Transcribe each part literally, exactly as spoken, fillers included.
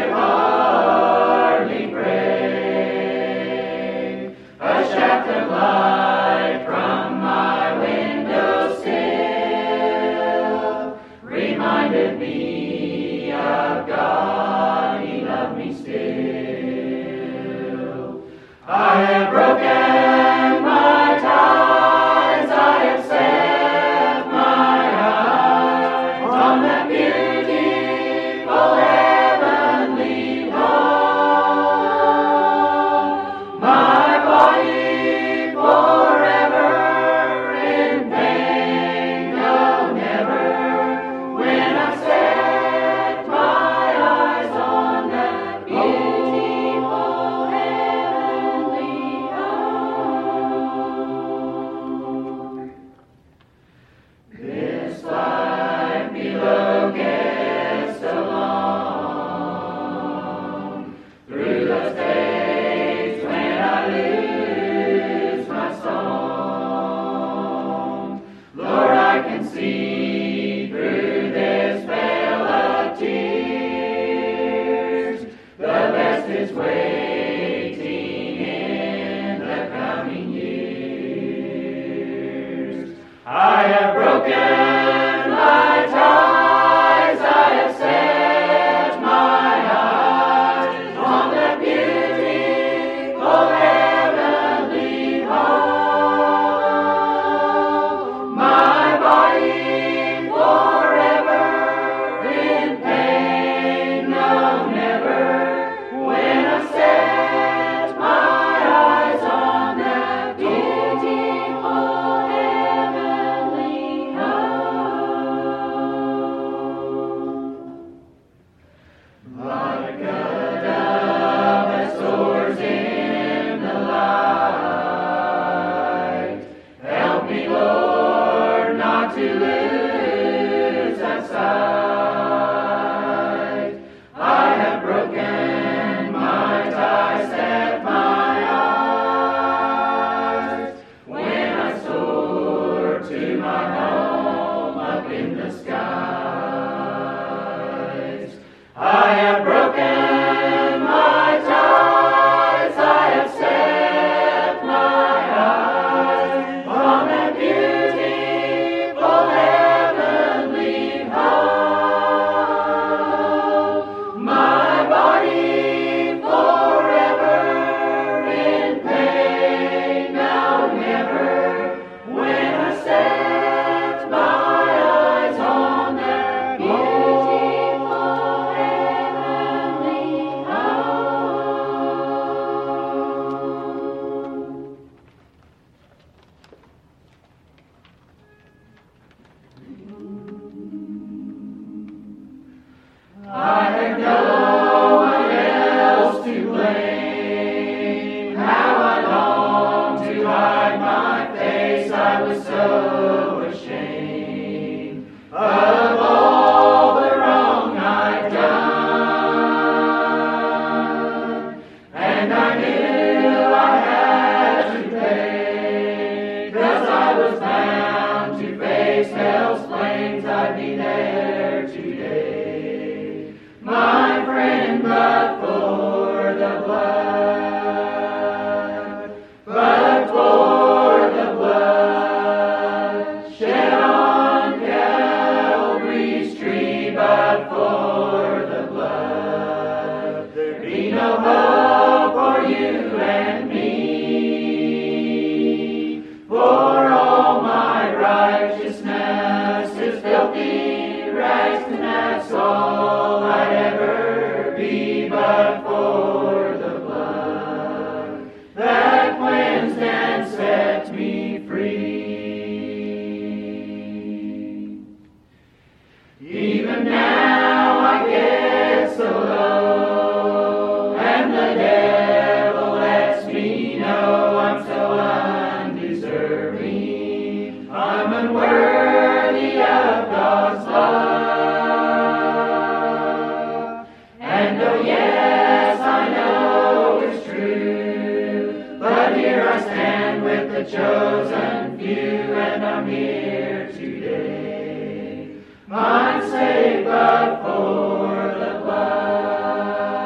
I'm saved but for the blood.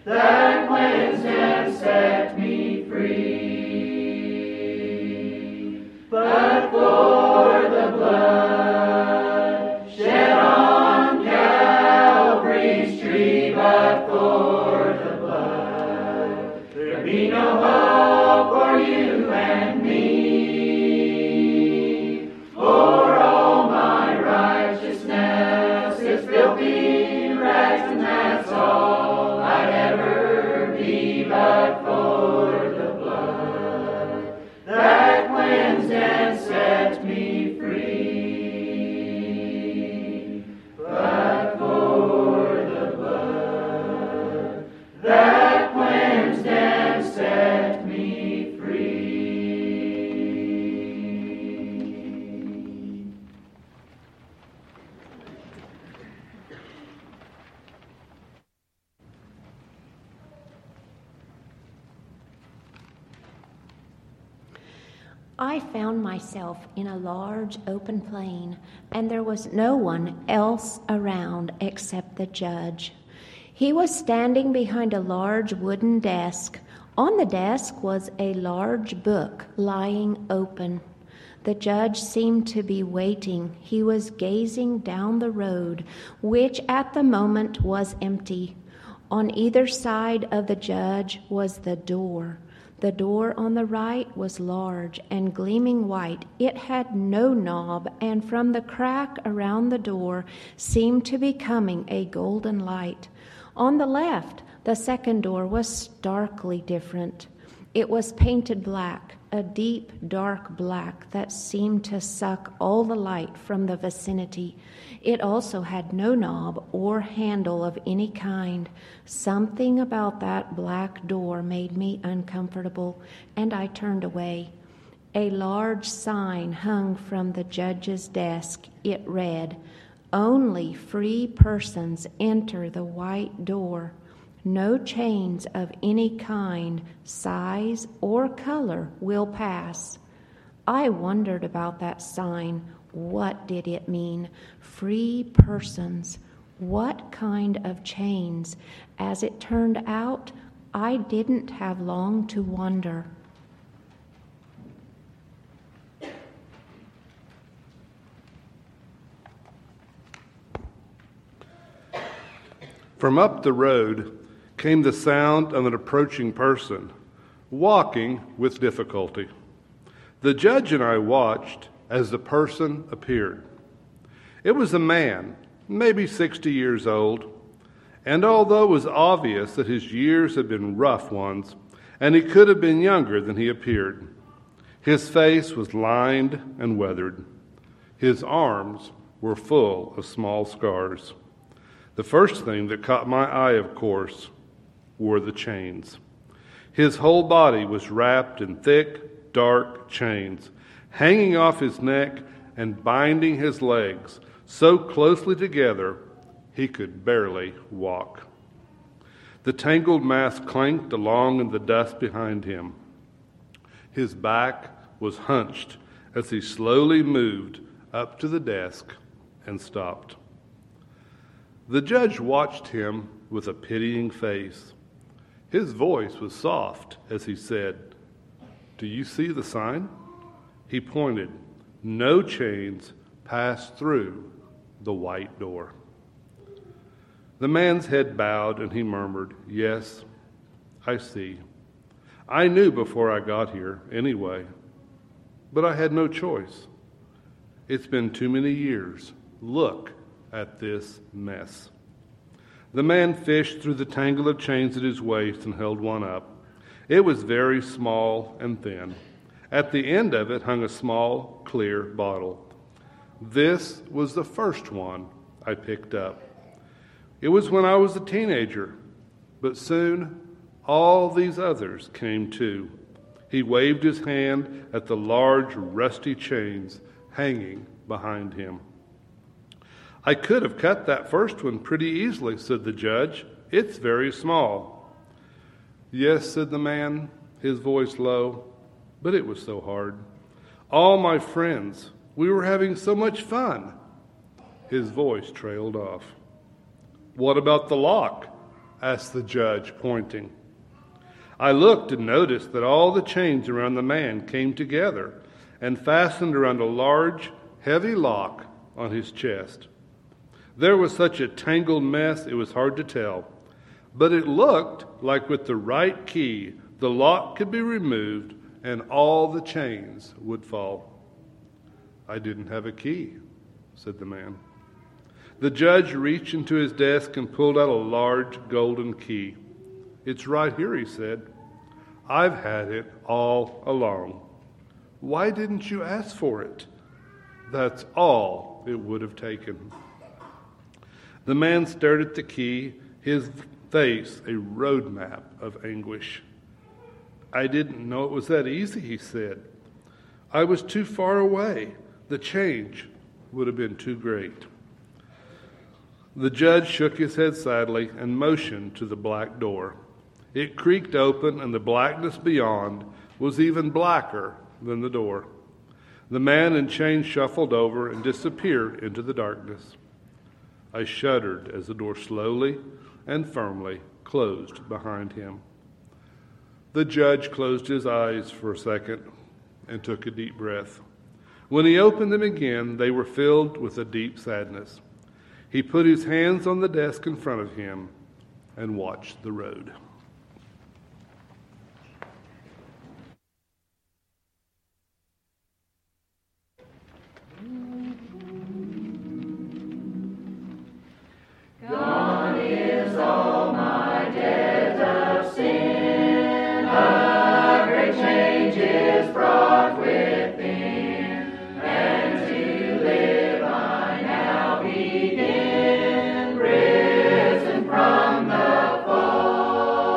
that cleansed and set me free. But for the blood shed on Calvary's tree, but for the blood, there'd be no hope for you and me. For all my righteousness is filthy rags, and that's all I'd ever be, but for the blood that cleansed and set me free. But for the blood that cleansed and set me free. I found myself in a large open plain, and there was no one else around except the judge. He was standing behind a large wooden desk. On the desk was a large book lying open. The judge seemed to be waiting. He was gazing down the road, which at the moment was empty. On either side of the judge was the door. The door on the right was large and gleaming white. It had no knob, and from the crack around the door seemed to be coming a golden light. On the left, the second door was starkly different. It was painted black, a deep, dark black that seemed to suck all the light from the vicinity. It also had no knob or handle of any kind. Something about that black door made me uncomfortable, and I turned away. A large sign hung from the judge's desk. It read, "Only free persons enter the white door. No chains of any kind, size, or color will pass." I wondered about that sign. What did it mean? Free persons. What kind of chains? As it turned out, I didn't have long to wonder. From up the road came the sound of an approaching person, walking with difficulty. The judge and I watched as the person appeared. It was a man, maybe sixty years old, and although it was obvious that his years had been rough ones, and he could have been younger than he appeared, his face was lined and weathered. His arms were full of small scars. The first thing that caught my eye, of course, were the chains. His whole body was wrapped in thick, dark chains, hanging off his neck and binding his legs so closely together he could barely walk. The tangled mass clanked along in the dust behind him. His back was hunched as he slowly moved up to the desk and stopped. The judge watched him with a pitying face. His voice was soft as he said, "Do you see the sign?" He pointed. No chains passed through the white door. The man's head bowed and he murmured, "Yes, I see. I knew before I got here anyway, but I had no choice. It's been too many years. Look at this mess." The man fished through the tangle of chains at his waist and held one up. It was very small and thin. At the end of it hung a small, clear bottle. This was the first one I picked up. It was when I was a teenager, but soon all these others came too. He waved his hand at the large, rusty chains hanging behind him. "I could have cut that first one pretty easily," said the judge. "It's very small." "Yes," said the man, his voice low, "but it was so hard. All my friends, we were having so much fun." His voice trailed off. "What about the lock?" asked the judge, pointing. I looked and noticed that all the chains around the man came together and fastened around a large, heavy lock on his chest. There was such a tangled mess it was hard to tell, but it looked like with the right key, the lock could be removed and all the chains would fall. I didn't have a key, said the man. The judge reached into his desk and pulled out a large golden key. It's right here, he said. I've had it all along. Why didn't you ask for it? That's all it would have taken. The man stared at the key, his face a roadmap of anguish. I didn't know it was that easy, he said. I was too far away. The change would have been too great. The judge shook his head sadly and motioned to the black door. It creaked open, and the blackness beyond was even blacker than the door. The man in chains shuffled over and disappeared into the darkness. I shuddered as the door slowly and firmly closed behind him. The judge closed his eyes for a second and took a deep breath. When he opened them again, they were filled with a deep sadness. He put his hands on the desk in front of him and watched the road. Gone is all my debt of sin, a great change is brought within, and to live I now begin, risen from the fold.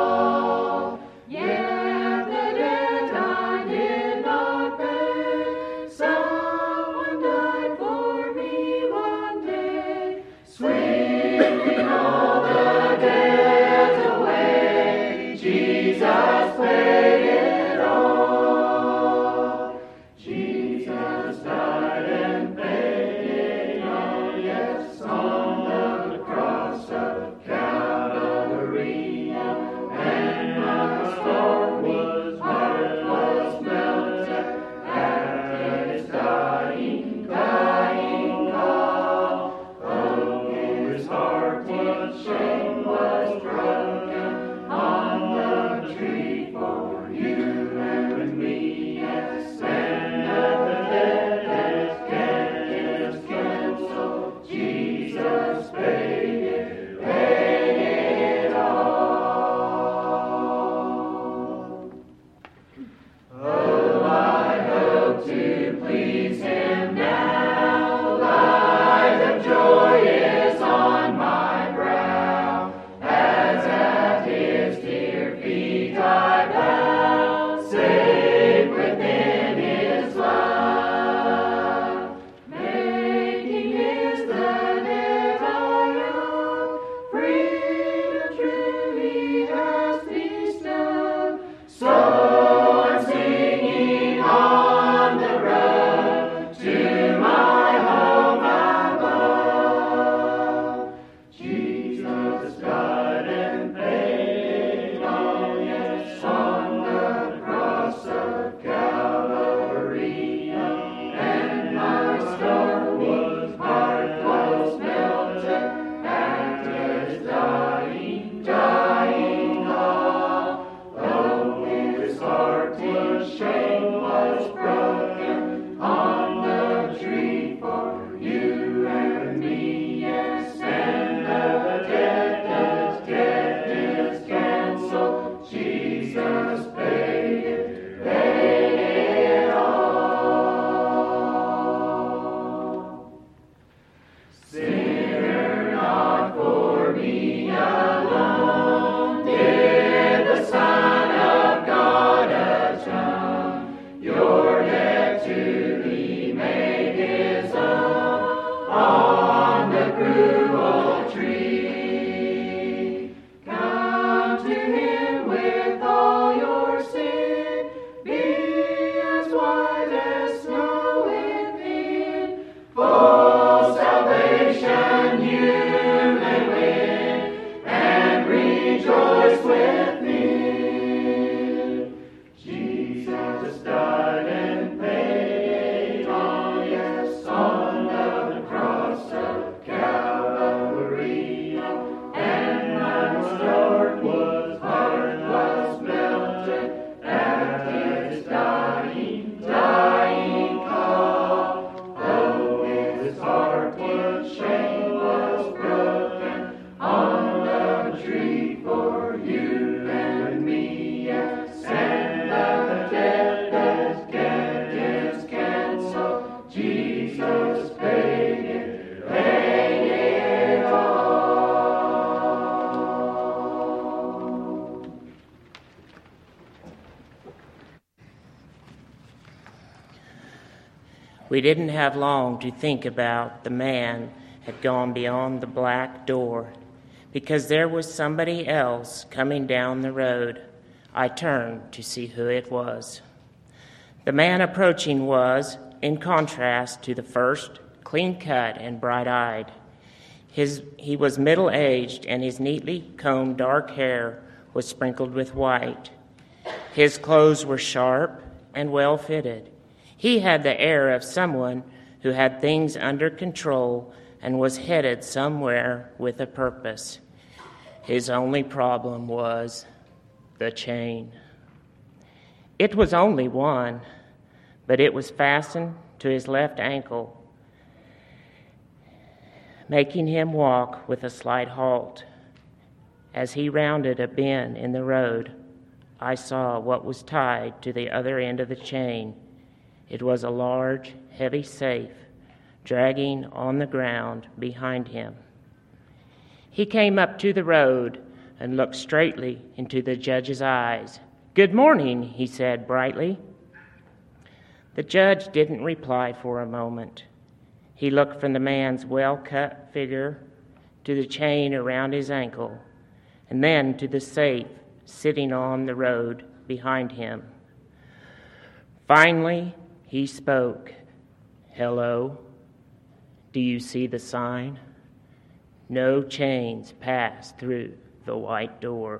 We didn't have long to think about the man had gone beyond the black door, because there was somebody else coming down the road. I turned to see who it was. The man approaching was, in contrast to the first, clean-cut and bright-eyed. His, he was middle-aged, and his neatly combed dark hair was sprinkled with white. His clothes were sharp and well-fitted. He had the air of someone who had things under control and was headed somewhere with a purpose. His only problem was the chain. It was only one, but it was fastened to his left ankle, making him walk with a slight halt. As he rounded a bend in the road, I saw what was tied to the other end of the chain. It was a large, heavy safe dragging on the ground behind him. He came up to the road and looked straightly into the judge's eyes. "Good morning," he said brightly. The judge didn't reply for a moment. He looked from the man's well-cut figure to the chain around his ankle, and then to the safe sitting on the road behind him. Finally, he spoke. "Hello, do you see the sign? No chains pass through the white door."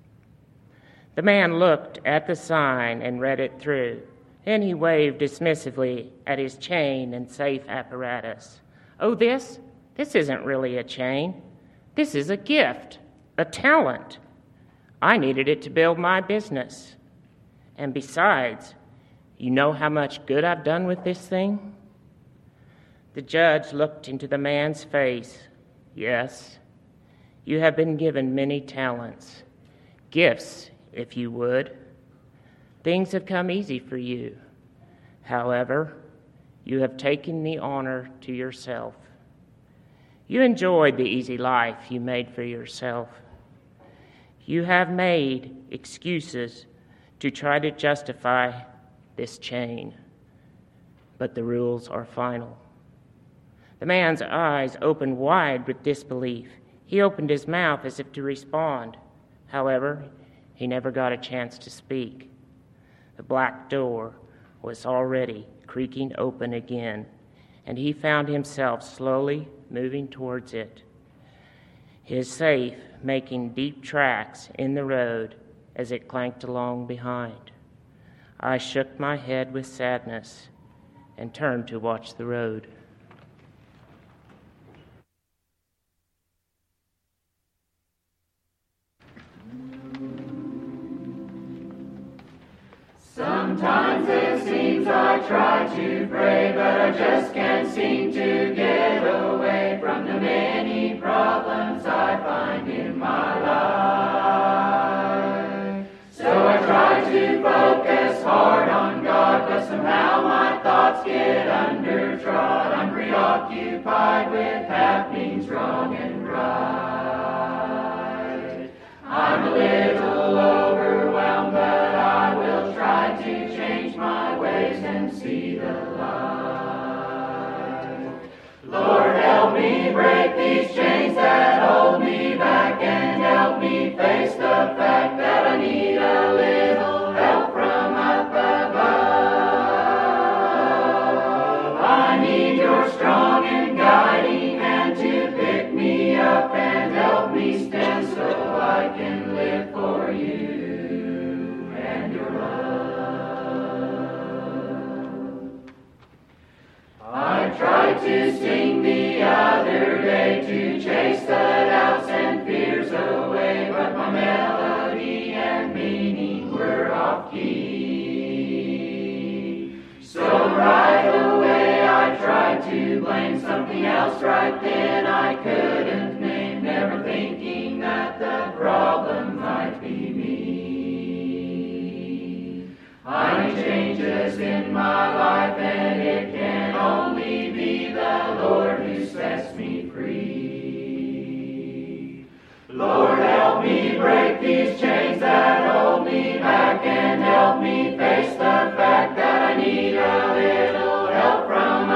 The man looked at the sign and read it through. Then he waved dismissively at his chain and safe apparatus. "Oh, this? This isn't really a chain. This is a gift, a talent. I needed it to build my business. And besides, you know how much good I've done with this thing?" The judge looked into the man's face. "Yes, you have been given many talents, gifts, if you would. Things have come easy for you. However, you have taken the honor to yourself. You enjoyed the easy life you made for yourself. You have made excuses to try to justify this chain, but the rules are final." The man's eyes opened wide with disbelief. He opened his mouth as if to respond. However, he never got a chance to speak. The black door was already creaking open again, and he found himself slowly moving towards it, his safe making deep tracks in the road as it clanked along behind. I shook my head with sadness and turned to watch the road. Sometimes it seems I try to pray, but I just can't seem to get away from the many problems I find in my life. So I try to focus hard on God, but somehow my thoughts get undertrod. I'm preoccupied with happenings wrong and right. I'm a little overwhelmed, but I will try to change my ways and see the light. Lord, help me break these chains that hold me back, and help me face the fact that I need a little help from up above. I need your strong and guiding hand to pick me up and help me stand so I can live for you and your love. I tried to sing the other day to chase the doubts and fears away, but my melody and meaning were off key. So right away I tried to blame something else right then I couldn't name, never thinking that the problem might be me. I need changes in my life, and it can only be the Lord who sets me free. Lord, help me break these chains that hold me back, and help me face the fact that I need a little help from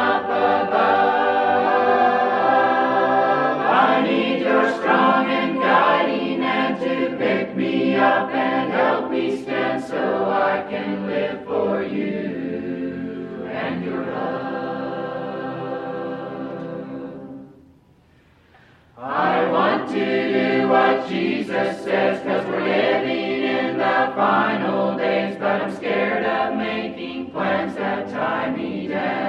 final days, but I'm scared of making plans that tie me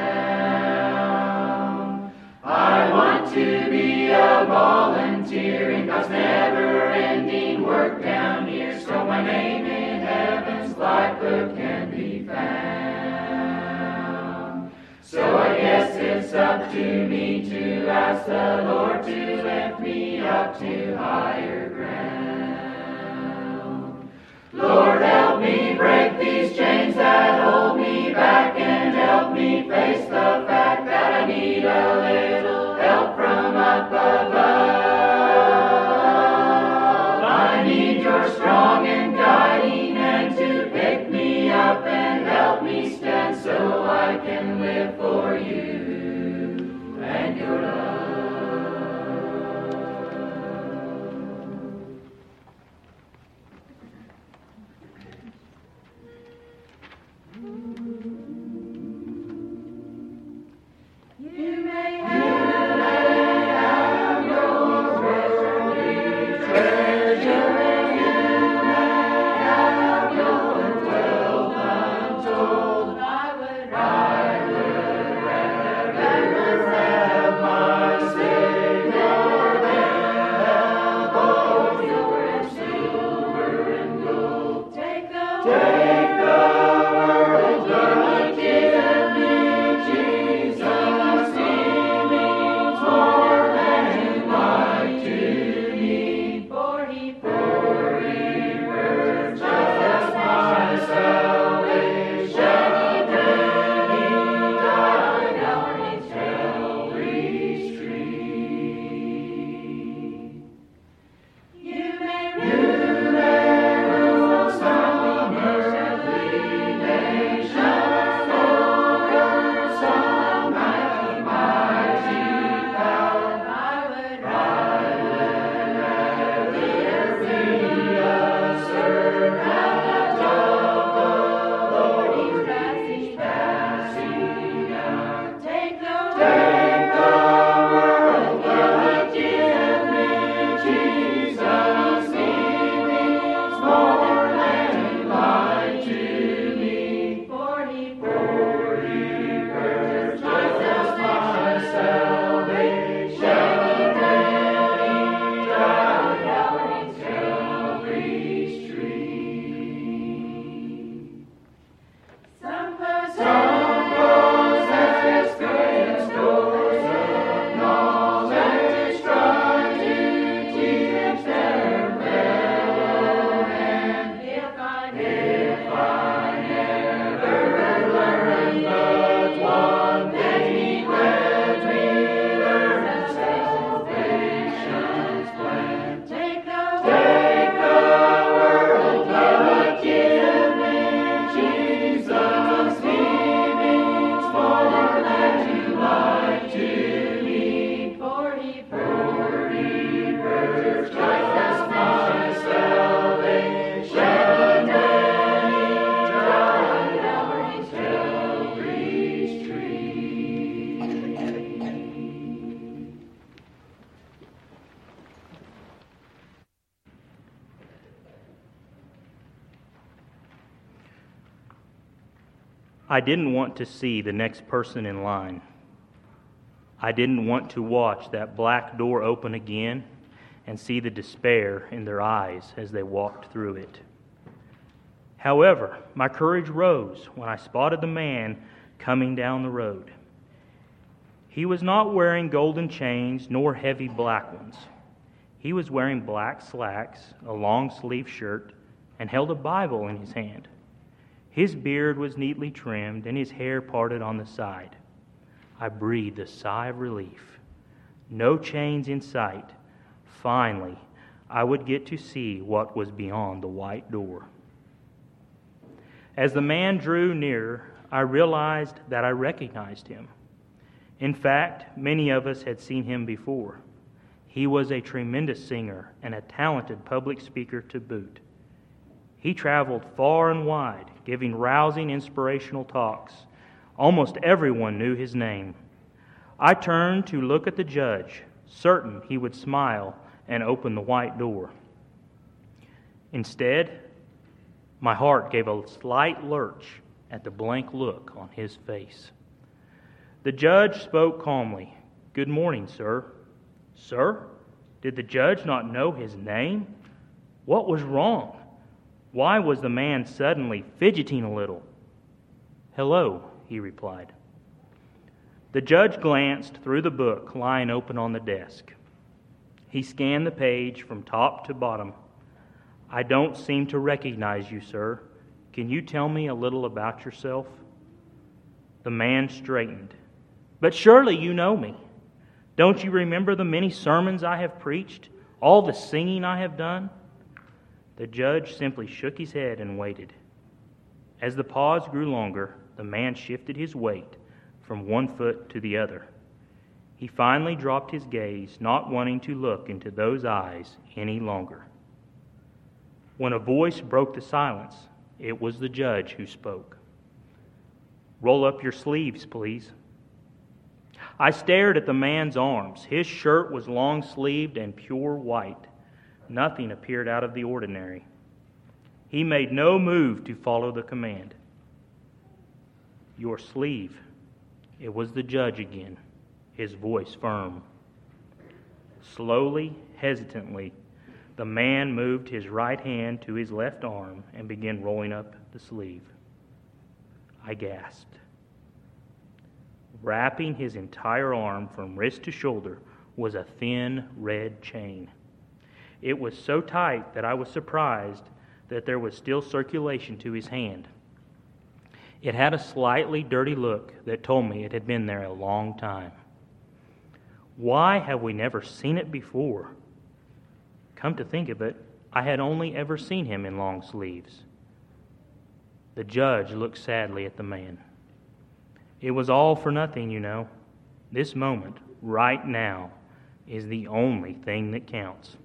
down. I want to be a volunteer in God's never-ending work down here, so my name in heaven's light book can be found. So I guess it's up to me to ask the Lord to lift me up to higher ground. Lord, help me break these chains that hold me back, and help me face the fact that I need a little help from up above. I need your strong and guiding hand to pick me up and help me stand so I can live for you and your love. I didn't want to see the next person in line. I didn't want to watch that black door open again and see the despair in their eyes as they walked through it. However, my courage rose when I spotted the man coming down the road. He was not wearing golden chains nor heavy black ones. He was wearing black slacks, a long-sleeved shirt, and held a Bible in his hand. His beard was neatly trimmed and his hair parted on the side. I breathed a sigh of relief. No chains in sight. Finally, I would get to see what was beyond the white door. As the man drew nearer, I realized that I recognized him. In fact, many of us had seen him before. He was a tremendous singer and a talented public speaker to boot. He traveled far and wide, giving rousing, inspirational talks. Almost everyone knew his name. I turned to look at the judge, certain he would smile and open the white door. Instead, My heart gave a slight lurch at the blank look on his face. The judge spoke calmly. "Good morning, sir." "Sir? Did the judge not know his name? What was wrong? Why was the man suddenly fidgeting a little?" "Hello," he replied. The judge glanced through the book lying open on the desk. He scanned the page from top to bottom. "I don't seem to recognize you, sir. Can you tell me a little about yourself?" The man straightened. "But surely you know me. Don't you remember the many sermons I have preached, all the singing I have done?" The judge simply shook his head and waited. As the pause grew longer, the man shifted his weight from one foot to the other. He finally dropped his gaze, not wanting to look into those eyes any longer. When a voice broke the silence, it was the judge who spoke. "Roll up your sleeves, please." I stared at the man's arms. His shirt was long-sleeved and pure white. Nothing appeared out of the ordinary. He made no move to follow the command. "Your sleeve." It was the judge again, his voice firm. Slowly, hesitantly, the man moved his right hand to his left arm and began rolling up the sleeve. I gasped. Wrapping his entire arm from wrist to shoulder was a thin red chain. It was so tight that I was surprised that there was still circulation to his hand. It had a slightly dirty look that told me it had been there a long time. Why have we never seen it before? Come to think of it, I had only ever seen him in long sleeves. The judge looked sadly at the man. It was all for nothing, you know. This moment, right now, is the only thing that counts.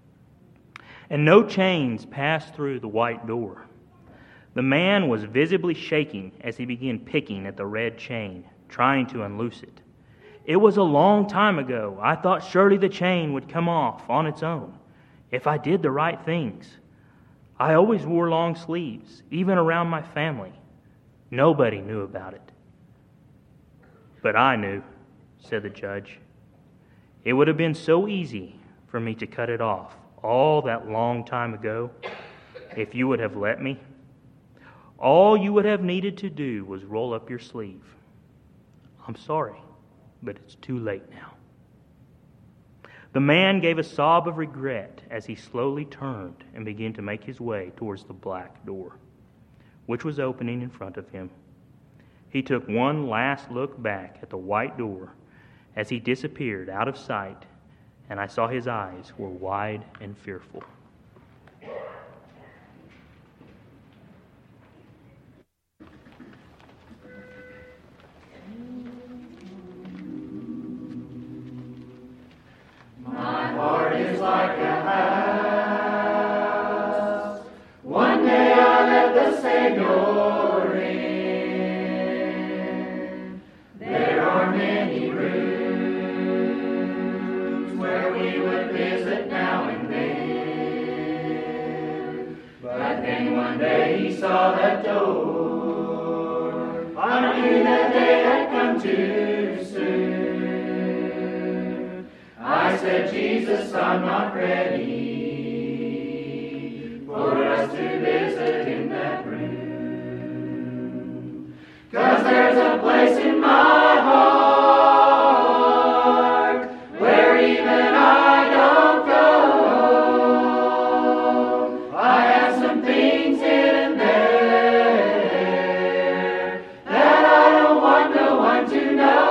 And no chains passed through the white door. The man was visibly shaking as he began picking at the red chain, trying to unloose it. It was a long time ago. I thought surely the chain would come off on its own if I did the right things. I always wore long sleeves, even around my family. Nobody knew about it. But I knew, said the judge. It would have been so easy for me to cut it off all that long time ago if you would have let me. All you would have needed to do was roll up your sleeve. I'm sorry, but it's too late now. The man gave a sob of regret as he slowly turned and began to make his way towards the black door, which was opening in front of him. He took one last look back at the white door as he disappeared out of sight, and I saw his eyes were wide and fearful. My heart is like a house. One day I let the Savior in. There are many rooms where we would visit now and then. But then one day he saw that door. I knew that day had come too soon. I said, Jesus, I'm not ready for us to visit in that room. 'Cause there's a place in my heart where even I don't go. I have some things hidden there that I don't want no one to know.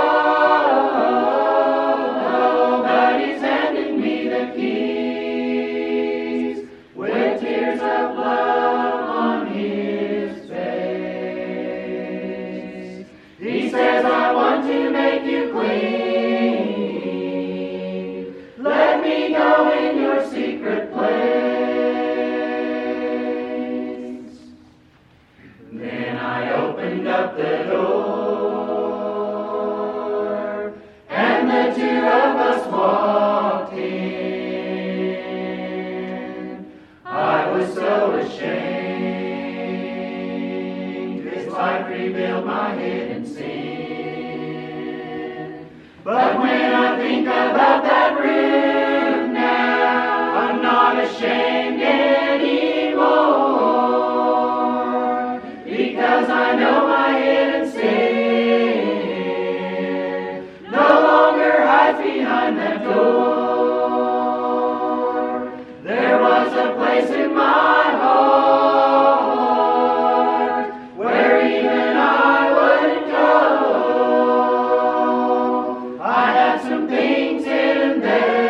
Secret place. Then I opened up the door, and the two of us walked in. I was so ashamed build my hidden sin. But when I think about that room now, I'm not ashamed anymore, because I know my hidden sin no longer hides behind that door. There was a place in my heart where even I wouldn't go. I had some things hidden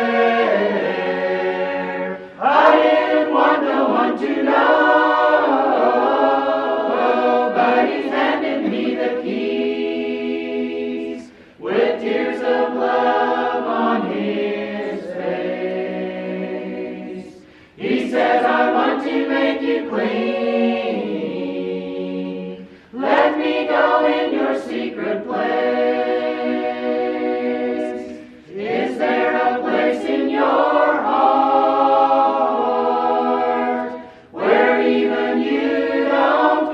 there I didn't want no one to know, but He's handed me the keys with tears of love on His face. He says, I want to make you clean. Let me go in your secret place. Is there a place in your heart where even you don't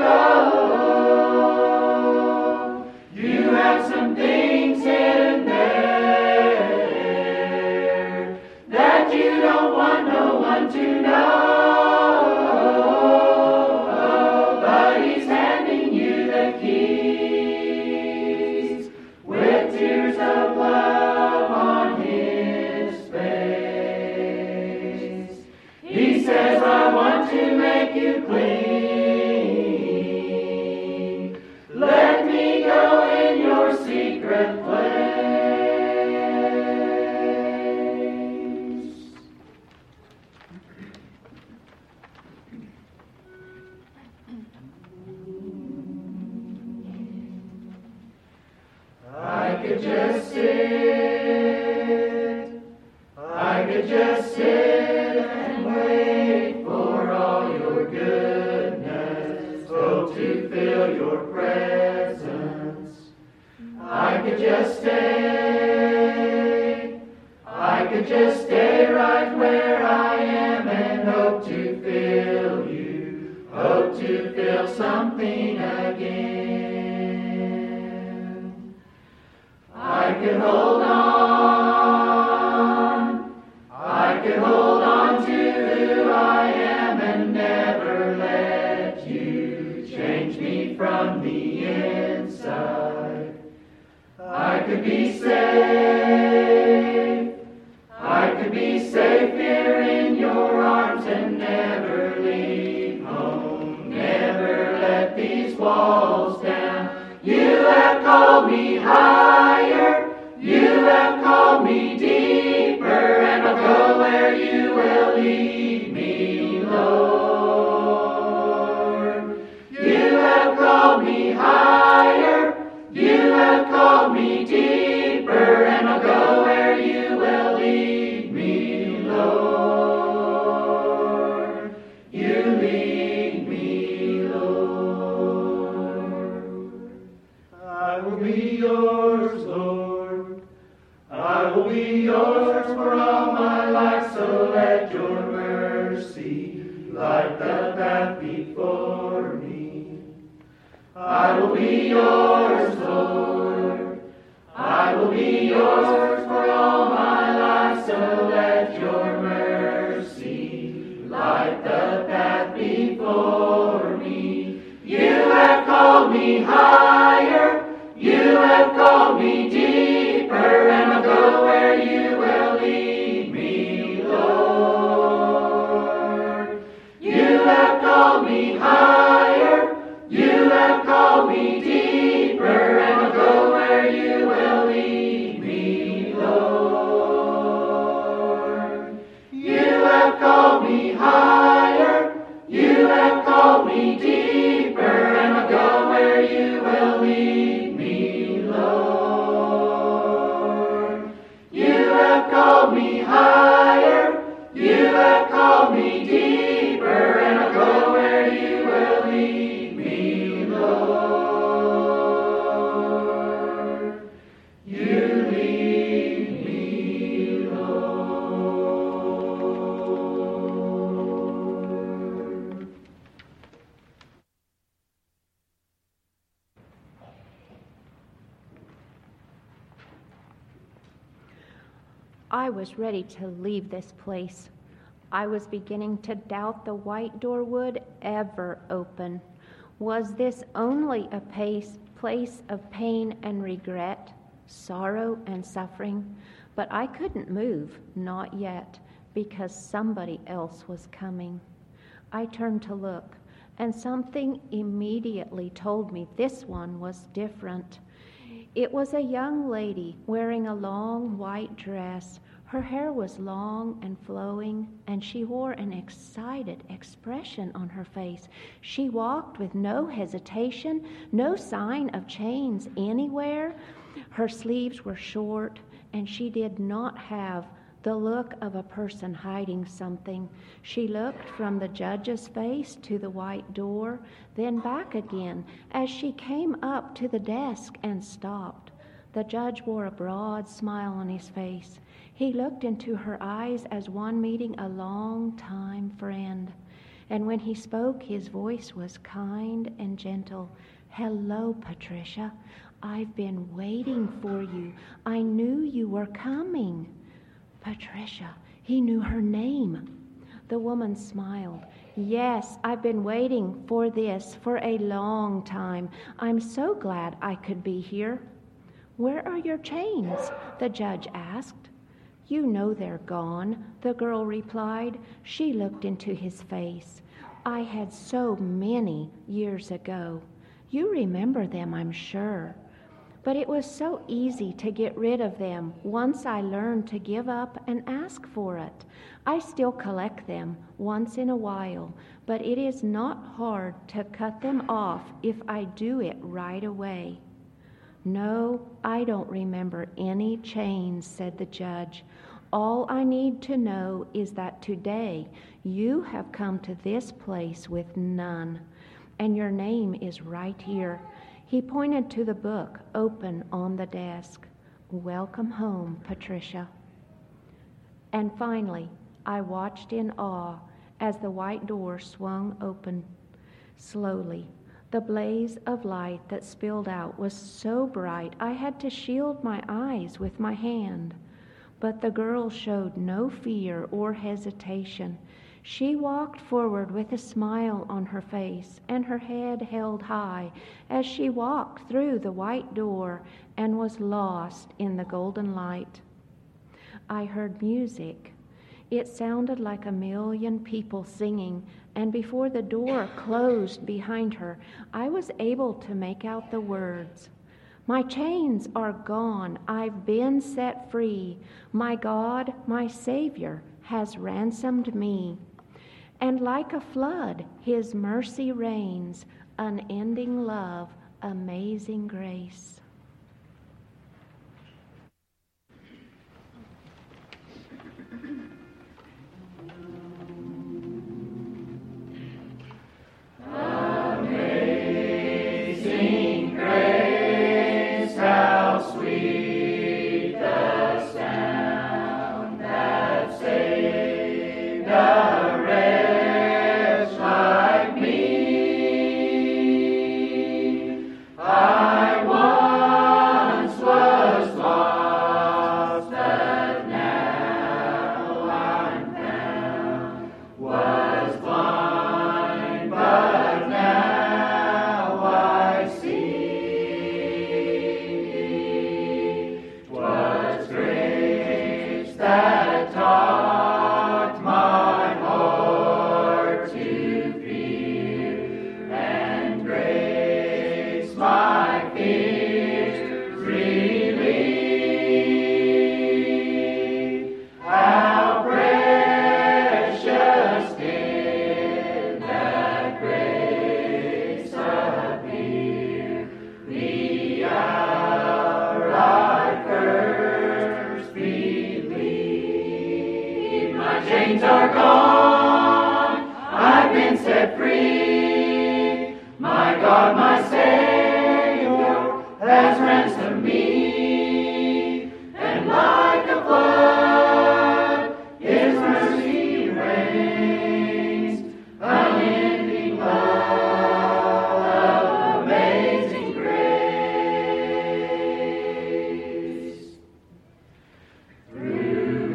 go? You have some things hidden there that you don't want no one to know. But He's handing you the keys with tears of love on His face. He says, I want to make you clean. Let me go in your secret place. I could just sit, I could just sit and wait for all your goodness, hope to feel your presence. I could just stay, I could just stay right where I am and hope to feel you, hope to feel something again. I could hold on, I could hold on to who I am and never let you change me from the inside. I could be safe, I could be safe here in your arms and never leave home, never let these walls down. You have called me higher, you have called me deeper, and I'll go where you will lead me, Lord. You have called me higher, you have called me deeper, and I'll go where you will lead me, Lord. You lead me, Lord. I will be yours, Lord. I will be yours for all my life, so let your mercy light the path before me. I will be yours, Lord. I will be yours for all my life, so let your mercy light the path before me. You have called me higher, you have called me deeper, and I'll go where you will lead me, Lord. You have called me higher, you have called me deeper, and I'll go where you will lead me, Lord. You have called me higher, you have called me deeper, and I'll go where you will lead me, Lord. You have called me higher, you have called me deeper, and I'll go where you will lead me, Lord. You lead me, Lord. I was ready to leave this place. I was beginning to doubt the white door would ever open. Was this only a pace, place of pain and regret, sorrow and suffering? But I couldn't move, not yet, because somebody else was coming. I turned to look, and something immediately told me this one was different. It was a young lady wearing a long white dress. Her hair was long and flowing, and she wore an excited expression on her face. She walked with no hesitation, no sign of chains anywhere. Her sleeves were short, and she did not have the look of a person hiding something. She looked from the judge's face to the white door, then back again as she came up to the desk and stopped. The judge wore a broad smile on his face. He looked into her eyes as one meeting a long-time friend. And when he spoke, his voice was kind and gentle. "Hello, Patricia. I've been waiting for you. I knew you were coming." Patricia. He knew her name. The woman smiled. "Yes, I've been waiting for this for a long time. I'm so glad I could be here." "Where are your chains?" the judge asked. "You know they're gone," the girl replied. She looked into his face. "I had so many years ago. You remember them, I'm sure. But it was so easy to get rid of them once I learned to give up and ask for it. I still collect them once in a while, but it is not hard to cut them off if I do it right away." "No, I don't remember any chains," said the judge. "All I need to know is that today you have come to this place with none, and your name is right here." He pointed to the book open on the desk. "Welcome home, Patricia." And finally, I watched in awe as the white door swung open slowly. The blaze of light that spilled out was so bright I had to shield my eyes with my hand. But the girl showed no fear or hesitation. She walked forward with a smile on her face and her head held high as she walked through the white door and was lost in the golden light. I heard music. It sounded like a million people singing, and before the door closed behind her, I was able to make out the words. "My chains are gone. I've been set free. My God, my Savior, has ransomed me. And like a flood, his mercy reigns, unending love, amazing grace." Amazing grace, how sweet the sound that saved a wretch like me. I once was lost, but now I'm found. Was blind, but now I see. 'Twas grace that taught my heart to fear, and grace my fears relieved. How precious did that grace appear the hour I first believed. My chains are gone, I've been set free. My God, my Savior, has ransomed me. And like a flood, his mercy reigns, unending love, amazing grace. Through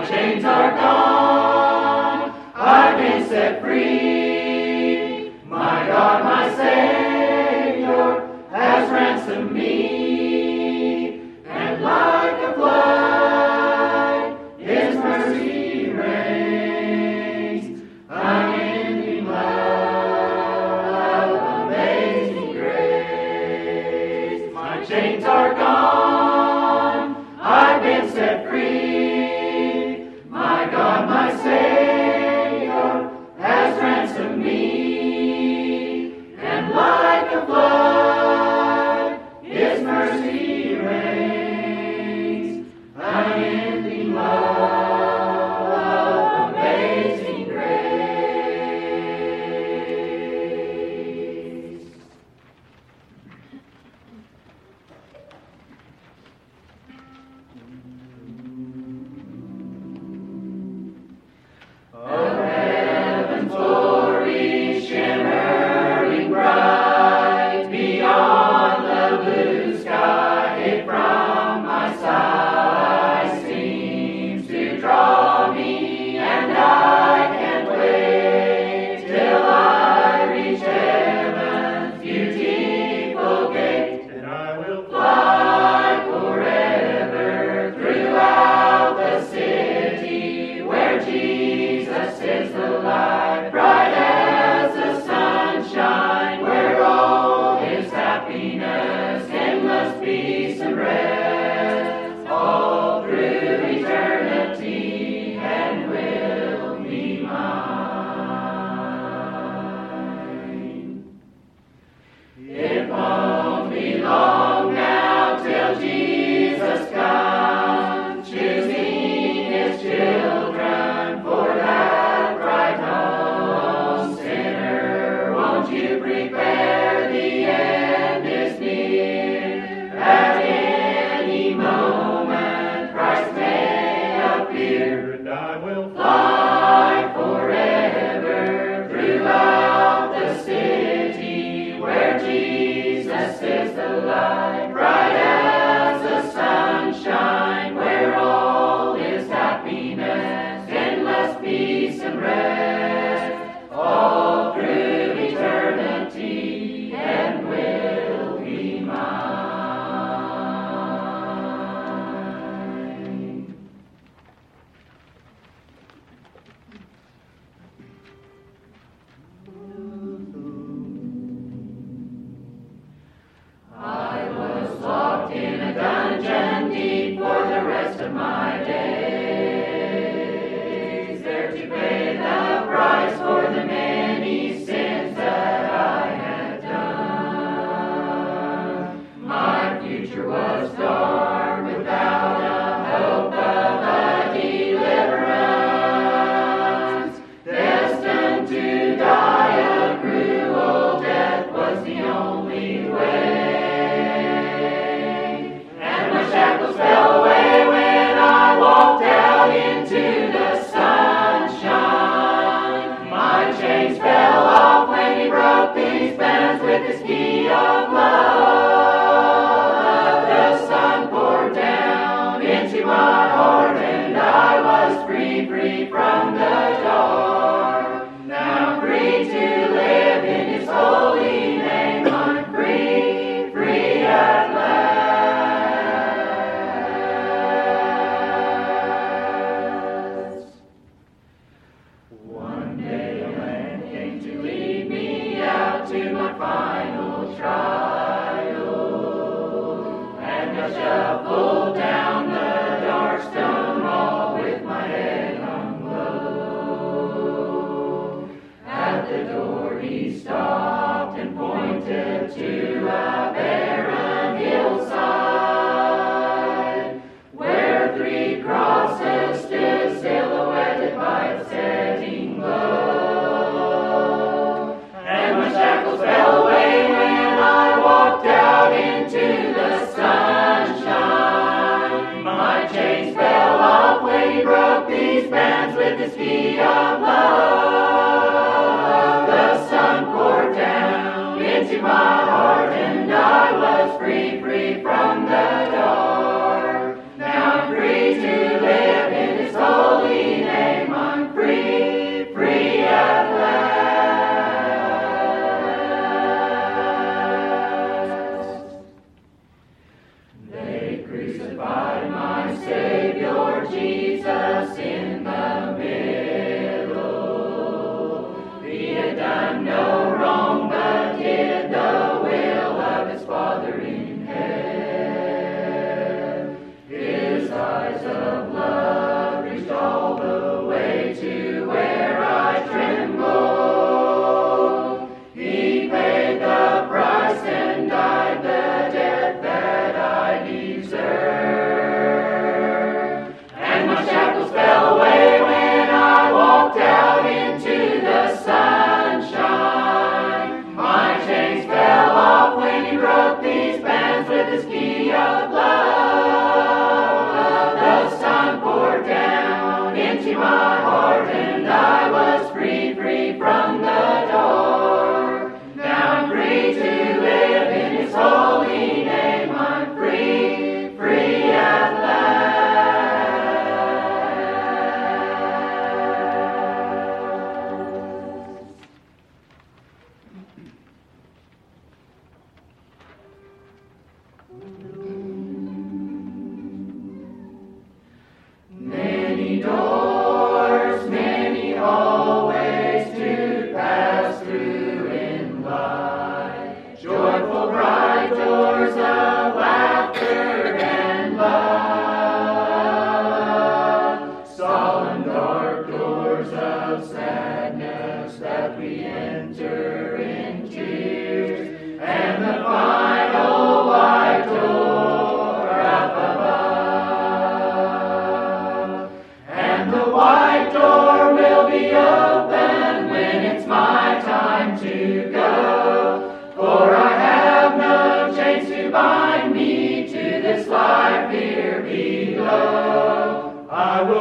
chains are gone, I've been set free. My God, my Savior, has ransomed me. And like a flood, His mercy reigns, unending love, amazing grace. My chains are gone, I've been set free. My God, my Savior, has ransomed me. And like a flood, His mercy reigns, unending love, amazing grace. Oh, heaven's glory shimmering bright beyond the blue sky, it from my side seems to draw me, and I can't wait till I reach heaven's beautiful gate. And I will fly forever throughout the city where Jesus is the light, bright as the sunshine, where all is happiness, endless peace and rest, all through eternity, and will be mine. It won't be long now till Jesus comes, choosing His children for that bright home. Sinner, won't you prepare? The end is near. At any moment Christ may appear, and I will fly forever throughout the city where Jesus is the light, bright as the sunshine, where all is happiness, endless peace and rest, all through eternity, and will be mine. I was locked in a dungeon deep for the rest of my days, there to pay the price for the many sins that I had done. My future was dark without a hope of a deliverance, destined to die a cruel death was the only way. And my shackles fell away when I walked out into the sunshine. My chains fell off when He broke these bands with His key of love. The sun poured down into my heart, and I was free, free from the dark. Now I'm free to live in His holy name. I'm free, free at last. One day a man came to lead me out to my final trial, and I shuffled down the dark stone hall with my head hung low. At the door He stopped and pointed to a barren hillside, where three crosses stood silhouetted by the setting glow. And my shackles fell away when I walked out into the sunshine. My chains fell off when He broke these bands with His key of love. The sun poured down into my heart, and I was free, free from the dark. Now I'm free to live in His holy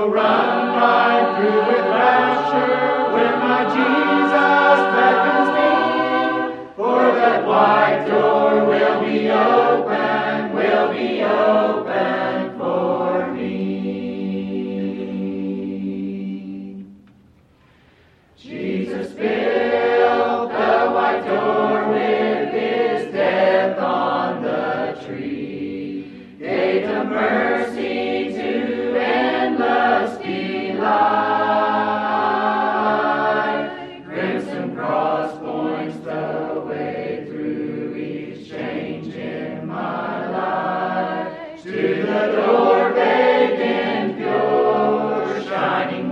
will run right through with rapture when my Jesus beckons me. For that white door will be open, will be open for me. Jesus built the white door with his death on the tree, gave the mercy to endless delight. Crimson cross points the way through each change in my life, to the door vacant, pure, shining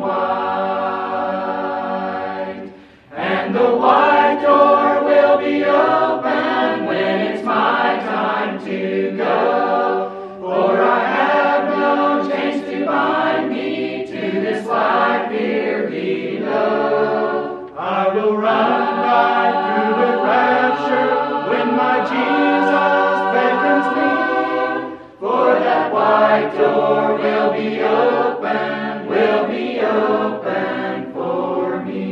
white. And the white door will be open when it's my time to go, for I have no chains to bind me to this life here below. I will run right through with rapture when my Jesus beckons me, for that white door will be open, will be open for me.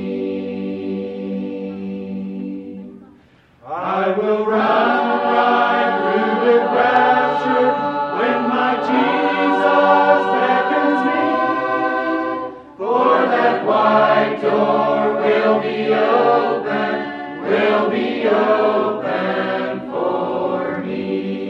I will run right through with rapture when my Jesus beckons me, for that white door will be open, will be open for me.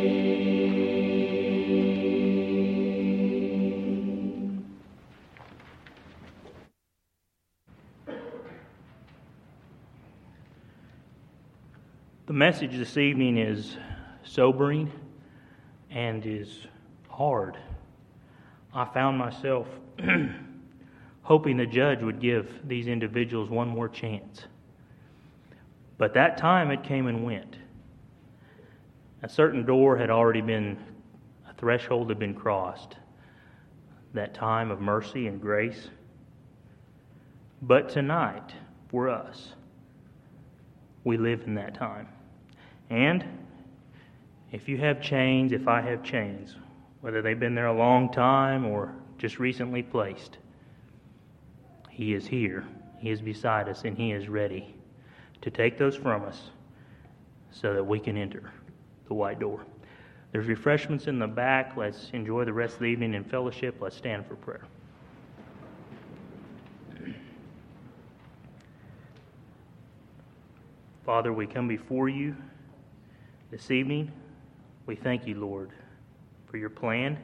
The message this evening is sobering and is hard. I found myself hoping the judge would give these individuals one more chance. But that time it came and went. A certain door had already been, a threshold had been crossed. That time of mercy and grace. But tonight, for us, we live in that time. And if you have chains, if I have chains, whether they've been there a long time or just recently placed, He is here, He is beside us, and He is ready to take those from us so that we can enter the white door. There's refreshments in the back. Let's enjoy the rest of the evening in fellowship. Let's stand for prayer. Father, we come before you this evening. We thank you, Lord, for your plan,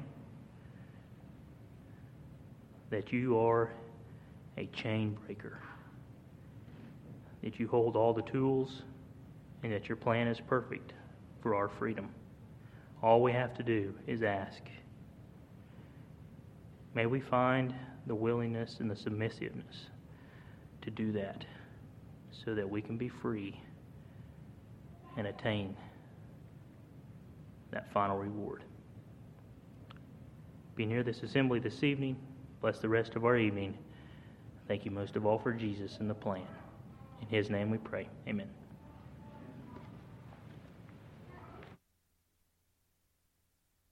that you are a chain breaker, that you hold all the tools, and that your plan is perfect for our freedom. All we have to do is ask. May we find the willingness and the submissiveness to do that so that we can be free and attain that final reward. Be near this assembly this evening. Bless the rest of our evening. Thank you most of all for Jesus and the plan. In His name we pray. Amen.